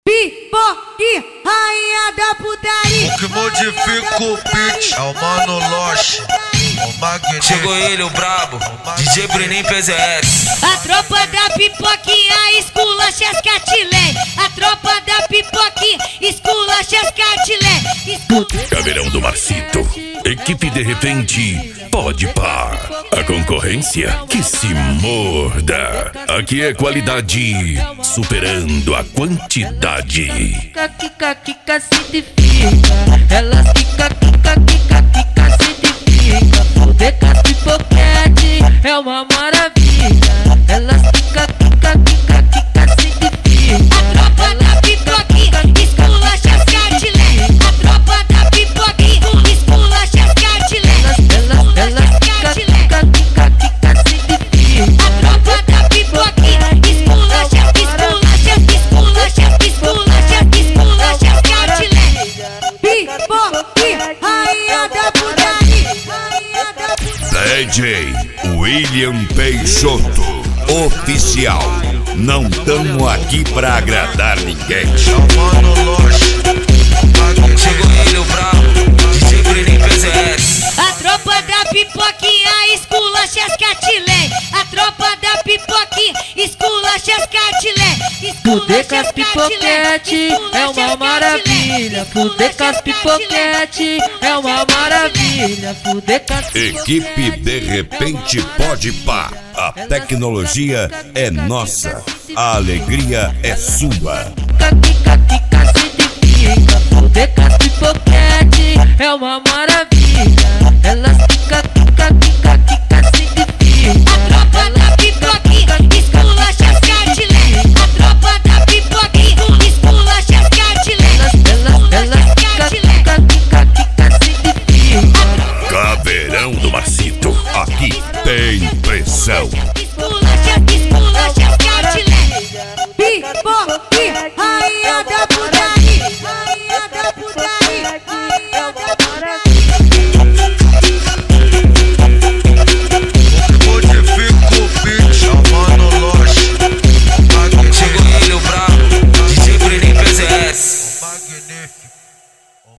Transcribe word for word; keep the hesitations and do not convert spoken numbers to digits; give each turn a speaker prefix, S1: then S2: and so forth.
S1: Pipoque, rainha da putaria.
S2: O que modifica o beat é o Mano Loche, o Magneto.
S3: Chegou ele, o brabo, D J Bruninho P Z S.
S1: A tropa da pipoquinha esculacha as catilé. A tropa da pipoquinha esculacha as catilé.
S4: Caveirão do Marcito, equipe de repente, pode pá. A concorrência que se morda. Aqui é qualidade superando a quantidade.
S5: Kika, kika, kika, se identifica. Elas kika, kika, kika, kika, se identifica. Fuder com as pipoquete é uma maravilha. Elas kika, kika, kika, kika, se identifica.
S1: A tropa da pipoquinha esculacha as catilé. A tropa da pipoquinha esculacha as catilé.
S5: Elas, elas kika, kika, kika, kika, se identifica.
S1: A tropa da pipoquinha esculacha, esculacha, esculacha, esculacha, esculacha as catilé. Pipoque, rainha da putaria. Rainha da putaria.
S4: D J William Peixoto, oficial. Não tamo aqui pra agradar ninguém.
S2: É o Mano Loche, o Magneto.
S3: Chegou ele, o brabo, D J Bruninho P Z S.
S1: A tropa da pipoquinha esculacha as catilé. A tropa da pipoquinha esculacha as catilé.
S5: Fuder com as pipoquete é uma maravilha. Fuder com as pipoquete é uma maravilha. Fuder com as
S4: Equipe de repente pode pá. A tecnologia é nossa, a alegria é sua.
S5: kika, kika, se identifica. Fuder com as pipoquete é uma maravilha. Elas kika, kika, kika, kika, se identifica.
S1: A tropa da pipoquinha esculacha as catilé. A tropa da pipoquinha esculacha as catilé.
S5: Elas, elas kika, kika, kika, kika, se identifica.
S4: Caveirão do Marcito, aqui tem pressão.